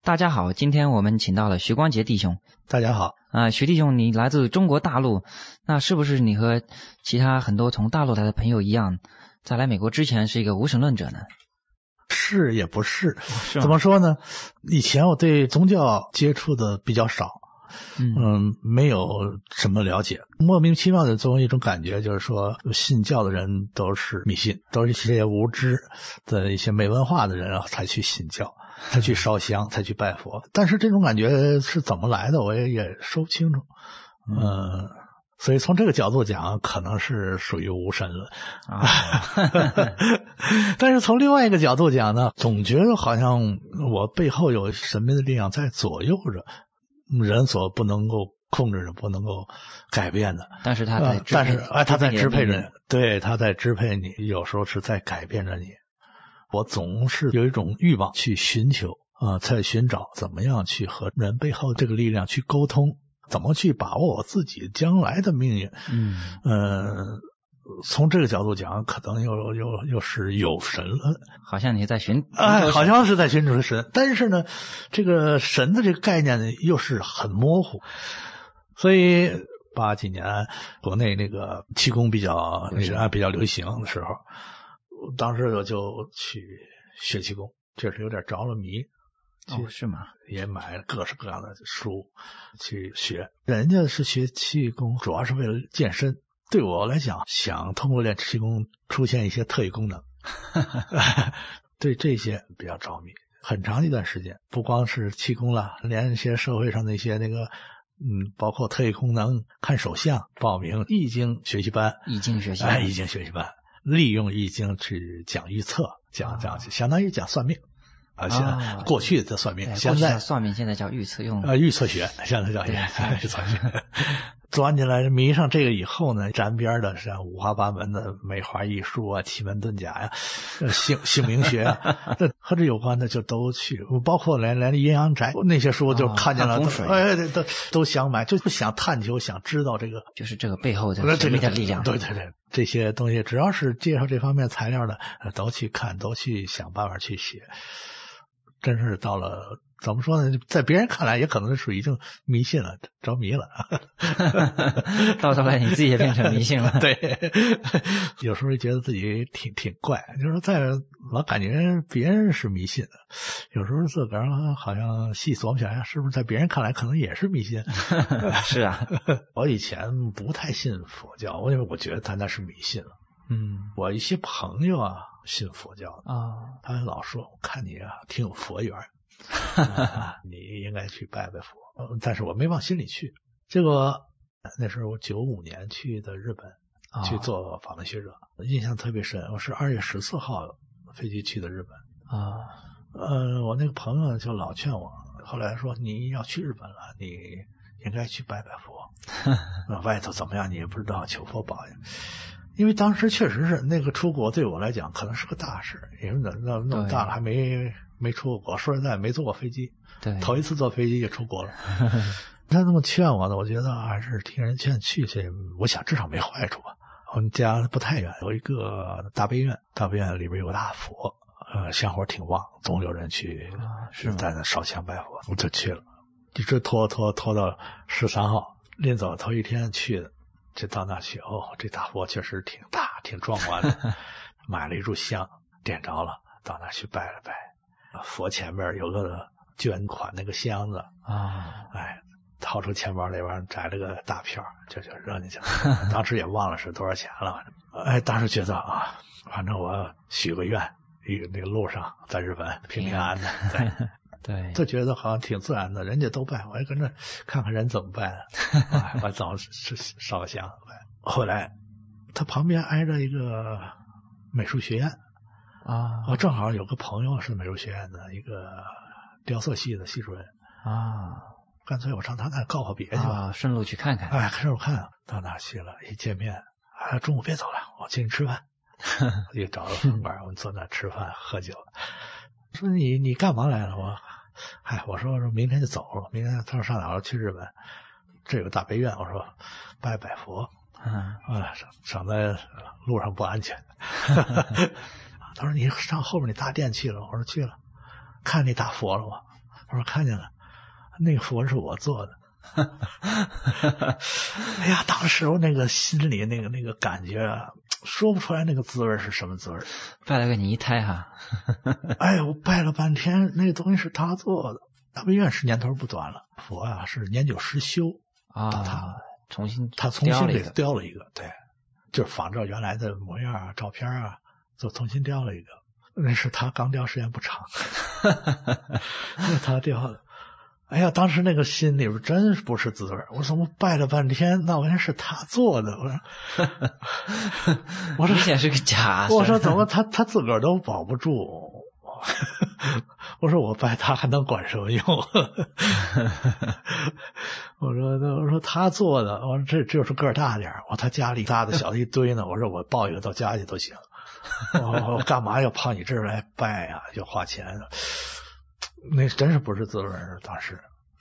大家好，今天我们请到了徐光杰弟兄。 大家好。 徐弟兄，你来自中国大陆，那是不是你和其他很多从大陆来的朋友一样，在来美国之前是一个无神论者呢？ 是也不是，怎么说呢？以前我对宗教接触的比较少，没有什么了解，莫名其妙的总有一种感觉，就是说信教的人都是迷信，都是一些无知的一些没文化的人才去信教，才去烧香，才去拜佛。但是这种感觉是怎么来的，我也说不清楚。所以从这个角度讲，可能是属于无神论但是从另外一个角度讲呢，总觉得好像我背后有神秘的力量在左右着，人所不能够控制的，不能够改变的。 但是他在支配着，对，他在支配你，有时候是在改变着你。我总是有一种欲望去寻求在寻找怎么样去和人背后这个力量去沟通，怎么去把握我自己将来的命运。从这个角度讲，可能又是有神了， 好像你在好像是在寻找神，但是呢，这个神的这个概念呢，又是很模糊。所以80几年国内那个气功比较流行的时候，当时我就去学气功，确实有点着了迷。 是吗？ 也买了各式各样的书去学。人家是学气功主要是为了健身，对我来讲，想通过练气功出现一些特异功能对这些比较着迷。很长一段时间，不光是气功了，连一些社会上的一些包括特异功能、看手相、报名易经学习班， 易经学习班， 利用易经去讲预测，讲相当于讲算命。过去的算命，现在算命现在叫预测， 预测学，现在叫预测学。钻进来迷上这个以后呢，沾边的像五花八门的梅花易数啊、奇门遁甲呀、姓名学啊，这和这有关的就都去，包括连阴阳宅那些书就看见了，都想买，就想探求，想知道这个， 就是这个背后的神秘的力量。 对，这些东西只要是介绍这方面材料的，都去看，都去想办法去写。真是到了怎么说呢，在别人看来也可能是属于一种迷信了，着迷了到头来你自己也变成迷信了对，有时候觉得自己挺怪，就是老感觉别人是迷信的，有时候自个儿好像细琢磨起来，是不是在别人看来可能也是迷信是啊， 我以前不太信佛教，因为我觉得他那是迷信了。我一些朋友信佛教他老说，我看你挺有佛缘你应该去拜拜佛。但是我没往心里去。结果那时候我95年去的日本去做访问学者，印象特别深。我是2月14号飞机去的日本我那个朋友就老劝我，后来说你要去日本了，你应该去拜拜佛外头怎么样你也不知道，求佛保佑。因为当时确实是那个出国对我来讲可能是个大事，因为那么大了还没出过国，说实在没坐过飞机， 对， 头一次坐飞机就出国了他那么劝我的，我觉得还是听人劝去，我想至少没坏处吧。我们家不太远，有一个大悲院，大悲院里边有个大佛香火挺旺，总有人去在那烧香拜佛，我就去了，一直拖到13号，临走头一天去的。就到那去，这大佛确实挺大挺壮观的买了一炷香，点着了，到那去拜了拜。佛前面有个捐款那个箱子掏出钱包里边摘了个大票，就扔进去了当时也忘了是多少钱了，当时觉得反正我许个愿，那个路上在日本平平安安的对， 就觉得好像挺自然的，人家都拜，我也跟着看看人怎么拜的我早烧个香拜。后来他旁边挨着一个美术学院我正好有个朋友是美术学院的一个雕塑系的系主任干脆我上他那告个别去吧顺路去看看。 顺路看，到那去了，一见面中午别走了，我请你吃饭又找了饭馆，我们坐那吃饭喝酒。说你干嘛来了？我说明天就走了，明天他说上哪儿去日本，这有个大悲院，我说拜拜佛省在路上不安全他说你上后面那大殿去了，我说去了。看那大佛了吗？ 我说看见了，那个佛是我做的。哎呀，当时我那个心里那个感觉啊，说不出来那个滋味是什么滋味。 拜了个泥胎哈。 哎，我拜了半天，那个东西是他做的。大悲院是年头不短了，佛啊是年久失修啊， 他重新给雕了一个，对，就是仿照原来的模样啊、照片啊，就重新雕了一个。那是他刚雕时间不长，那是他雕的。哎呀，当时那个心里边真不是滋味。我怎么拜了半天，那完全是他做的。我说明显是个假。 我说怎么他自个儿都保不住。我说我拜他还能管什么用？我说他做的，我说这就是个儿大点，他家里大的小的一堆呢。我说我抱一个到家去都行。我干嘛要跑你这儿来拜呀？要花钱。那真是不是滋味儿，当时。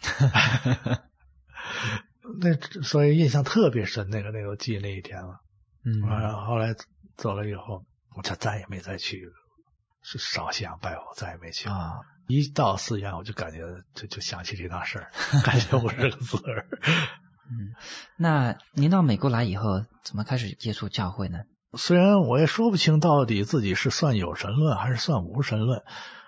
那所以印象特别深，那个我记得那一天了。后来走了以后，我就再也没再去，是烧香拜佛，再也没去啊。 一到寺院，我就感觉就想起这档事儿，感觉不是个滋味儿。 那您到美国来以后，怎么开始接触教会呢？ 虽然我也说不清到底自己是算有神论还是算无神论，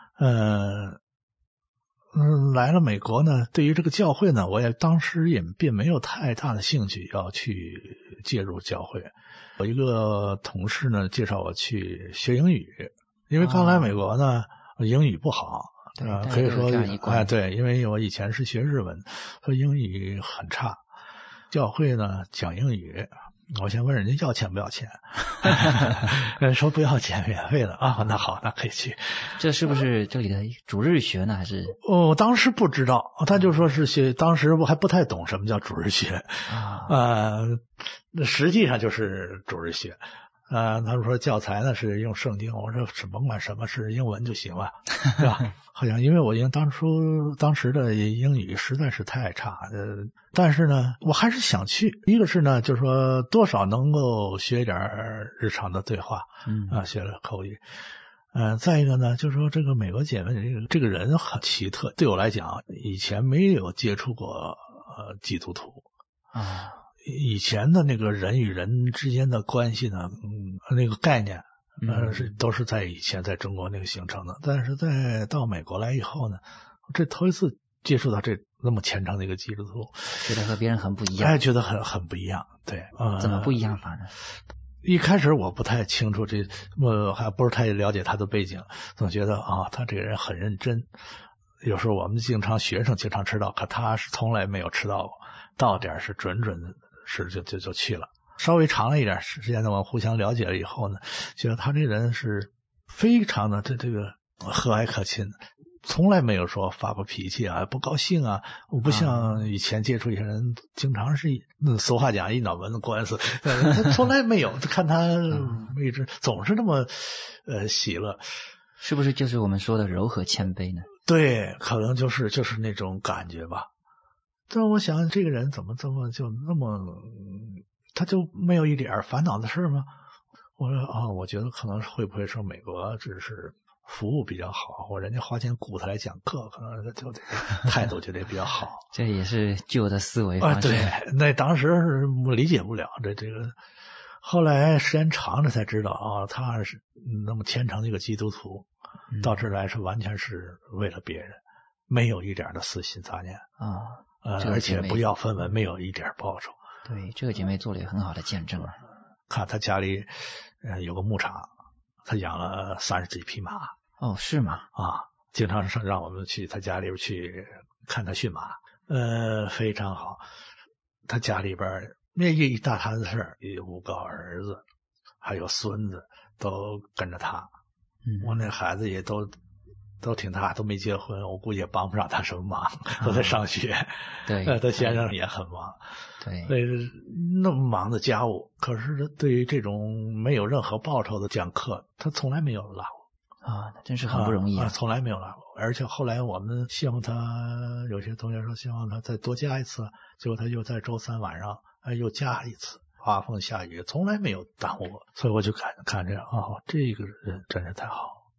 来了美国呢，对于这个教会呢，我也当时也并没有太大的兴趣要去介入教会。有一个同事呢介绍我去学英语，因为刚来美国呢，英语不好，可以说对，因为我以前是学日文，所以英语很差。教会呢讲英语，我先问人家要钱不要钱，人说不要钱，免费的啊。那好，那可以去。 这是不是这里的主日学呢？还是？ 我当时不知道，他就说是学，当时我还不太懂什么叫主日学实际上就是主日学。他们说教材呢是用圣经，我说是甭管什么是英文就行了，是吧？好像因为我当时的英语实在是太差，但是呢，我还是想去。一个是呢，就是说多少能够学一点日常的对话，学了口语。再一个呢，就是说这个美国姐妹这个人很奇特，对我来讲，以前没有接触过基督徒啊。 以前的那个人与人之间的关系呢，那个概念，都是在以前在中国那个形成的。但是到美国来以后呢，这头一次接触到这那么虔诚的一个基督徒， 觉得和别人很不一样。 觉得很不一样。对， 怎么不一样法呢？ 一开始我不太清楚我还不是太了解他的背景，总觉得他这个人很认真。有时候我们学生经常迟到，可他是从来没有迟到过，到点是准是就去了。稍微长了一点时间呢，我们互相了解了以后呢，觉得他这人是非常的这个和蔼可亲，从来没有说发过脾气啊、不高兴啊。我不像以前接触一些人，经常是俗话讲一脑门子官司，他从来没有。看他一直总是那么喜乐， 是不是就是我们说的柔和谦卑呢？ 对，可能就是那种感觉吧。但我想这个人怎么就那么，他就没有一点烦恼的事吗？我说我觉得可能会不会说美国只是服务比较好，或人家花钱雇他来讲课，可能就得态度就得比较好。 这也是旧的思维方式。 对，那当时是理解不了这个。后来时间长了才知道他是那么虔诚的一个基督徒，到这来是完全是为了别人，没有一点的私心杂念而且不要分文，没有一点报酬。 对，这个姐妹做了很好的见证。 看他家里有个牧场，他养了30几匹马。 哦，是吗？ 经常让我们去他家里边去看他驯马，非常好。他家里边那一大摊子事儿，有5个儿子，还有孙子都跟着他。我那孩子也都挺大，都没结婚，我估计也帮不上他什么忙，都在上学。 对， 他先生也很忙。 对， 所以那么忙的家务，可是对于这种没有任何报酬的讲课，他从来没有落过。 那真是很不容易从来没有落过。而且后来我们希望他，有些同学说希望他再多加一次，结果他又在周3晚上又加一次，刮风下雨从来没有耽误过。所以我就看着这个人真是太好。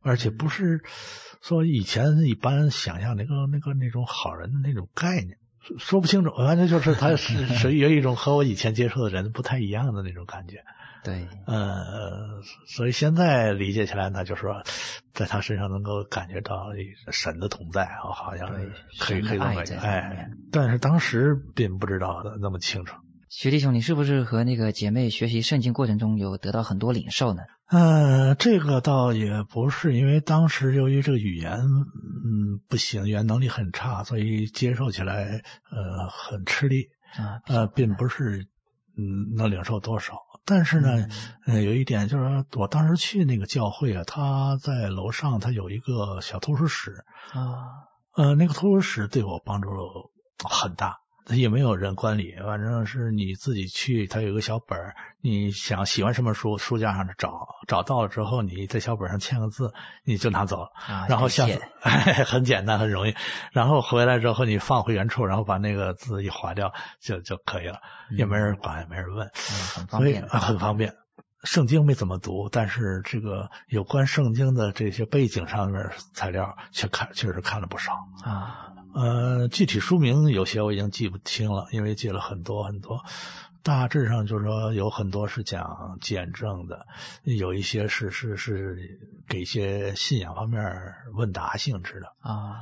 而且不是说以前一般想象那种好人的那种概念，说不清楚，反正就是他是有一种和我以前接触的人不太一样的那种感觉。 对， 所以现在理解起来呢，就是说在他身上能够感觉到神的同在啊，好像可以这么但是当时并不知道的那么清楚。 学弟兄，你是不是和那个姐妹学习圣经过程中有得到很多领受呢？ 这个倒也不是，因为当时由于这个语言不行，语言能力很差，所以接受起来很吃力并不是能领受多少。但是呢有一点就是说，我当时去那个教会啊，他在楼上他有一个小图书室那个图书室对我帮助很大。也没有人管理，反正是你自己去，他有一个小本儿，你想喜欢什么书，书架上找到了之后，你在小本上签个字，你就拿走了。然后下次很简单很容易，然后回来之后你放回原处，然后把那个字一划掉就可以了，也没人管也没人问， 很方便， 所以很方便。圣经没怎么读，但是这个有关圣经的这些背景上面材料确实看了不少具体书名有些我已经记不清了，因为记了很多很多。大致上就是说有很多是讲见证的，有一些是给一些信仰方面问答性质的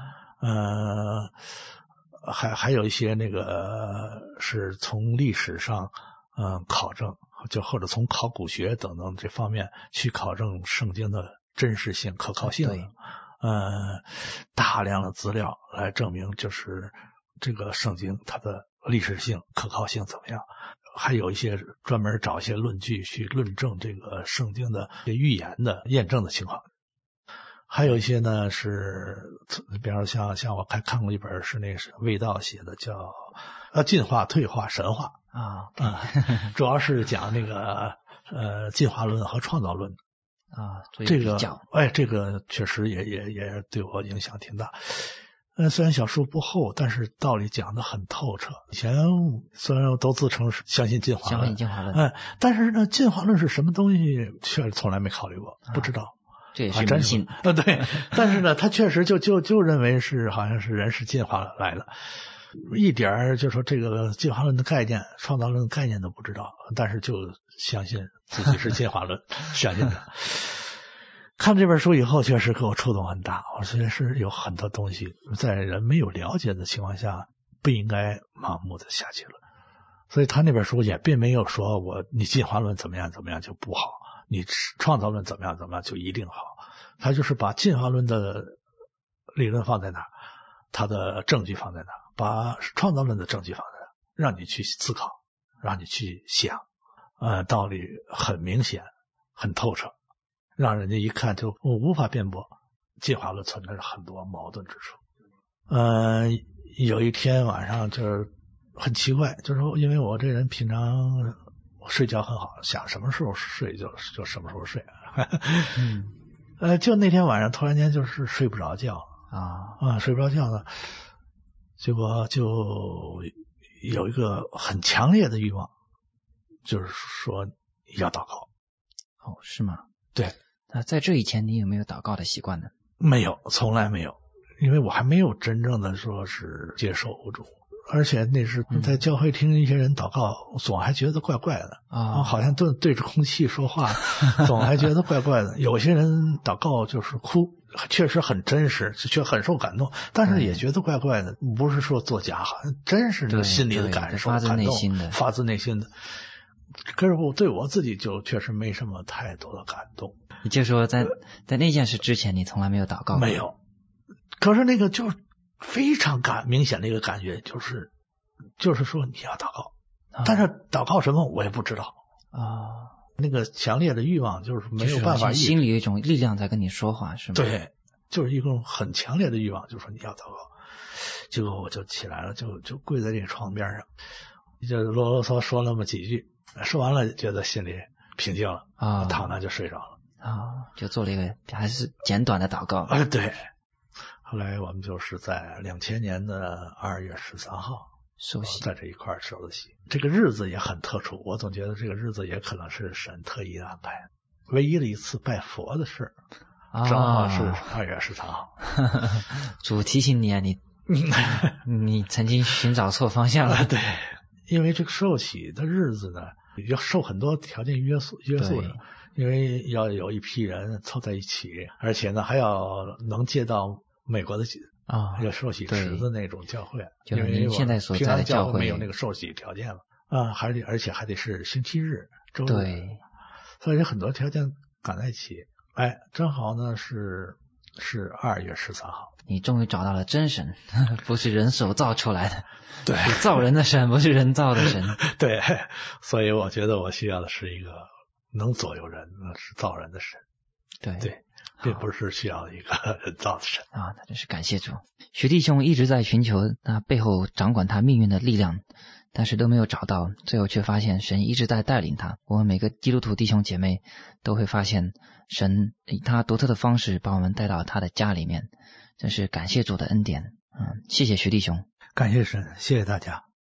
还有一些那个是从历史上考证，就或者从考古学等等这方面去考证圣经的真实性可靠性的大量的资料来证明就是这个圣经它的历史性可靠性怎么样，还有一些专门找一些论据去论证这个圣经的预言的验证的情况。还有一些呢是比方说像我看过一本是那是卫道写的，叫进化退化神话主要是讲那个进化论和创造论这个确实也对我影响挺大。虽然小书不厚，但是道理讲得很透彻。以前虽然我都自称是相信进化论，但是呢，进化论是什么东西，确实从来没考虑过，不知道。 这也是迷信对，但是呢，他确实就认为是好像是人是进化来的。一点就说这个进化论的概念、创造论的概念都不知道，但是就相信自己是进化论相信的。看这本书以后，确实给我触动很大。我觉得是有很多东西在人没有了解的情况下，不应该盲目的下结论。所以他那本书也并没有说你进化论怎么样怎么样就不好，你创造论怎么样怎么样就一定好。他就是把进化论的理论放在哪，他的证据放在哪，把创造论的证据放在哪，让你去思考，让你去想，道理很明显，很透彻，让人家一看就无法辩驳进化论存在着很多矛盾之处。有一天晚上就是很奇怪，就是说因为我这人平常睡觉很好，想什么时候睡就什么时候睡就那天晚上突然间就是睡不着觉睡不着觉呢，结果就有一个很强烈的欲望，就是说要祷告。 是吗？ 对。 那在这以前你有没有祷告的习惯呢？ 没有，从来没有，因为我还没有真正的说是接受主，而且那是在教会听一些人祷告，总还觉得怪怪的好像对着空气说话，总还觉得怪怪的。有些人祷告就是哭，确实很真实，却很受感动，但是也觉得怪怪的，不是说作假，好像真是的心里的感受， 发自内心的。可是对我自己就确实没什么太多的感动。 你就说在那件事之前你从来没有祷告过？ 没有。可是那个就非常明显的一个感觉，就是说你要祷告但是祷告什么我也不知道那个强烈的欲望就是没有办法就是心里有一种力量在跟你说话，是吗？ 对，就是一种很强烈的欲望，就是说你要祷告。结果我就起来了，就跪在这个床边上，就啰啰嗦说那么几句，说完了觉得心里平静了躺那就睡着了就做了一个还是简短的祷告对。后来我们就是在2000年的2月13号受洗， 在这一块受的洗。这个日子也很特殊，我总觉得这个日子也可能是神特意安排。唯一的一次拜佛的事正好是2月13号。 主提醒你啊，你曾经寻找错方向了。 对，因为这个受洗的日子呢，要受很多条件约束的，因为要有一批人凑在一起，而且呢还要能借到美国的要受洗池的那种教会， 因为现在所在的教会没有那个受洗条件了而且还得是星期日、周日， 对， 所以很多条件赶在一起，正好呢是2月13号。 你终于找到了真神，不是人手造出来的， 对， 是造人的神，不是人造的神。 对，所以我觉得我需要的是一个能左右人，是造人的神。对，并不是需要一个人造的神啊！那真是感谢主。学弟兄一直在寻求那背后掌管他命运的力量，但是都没有找到，最后却发现神一直在带领他。我们每个基督徒弟兄姐妹都会发现神以他独特的方式把我们带到他的家里面，真是感谢主的恩典。谢谢学弟兄， 感谢神，谢谢大家。